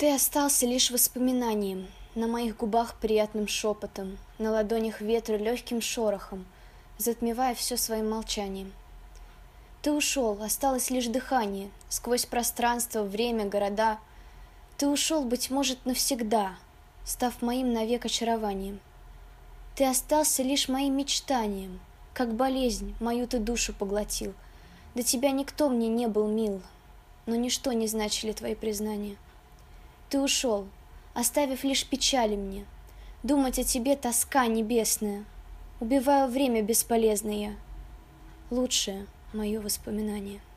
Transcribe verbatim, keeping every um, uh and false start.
Ты остался лишь воспоминанием, на моих губах приятным шепотом, на ладонях ветра легким шорохом, затмевая все своим молчанием. Ты ушел, осталось лишь дыхание, сквозь пространство, время, города. Ты ушел, быть может, навсегда, став моим навек очарованием. Ты остался лишь моим мечтанием, как болезнь, мою ты душу поглотил. До тебя никто мне не был мил, но ничто не значили твои признания. Ты ушел, оставив лишь печали мне, думать о тебе тоска небесная. Убиваю время бесполезное, лучшее мое воспоминание.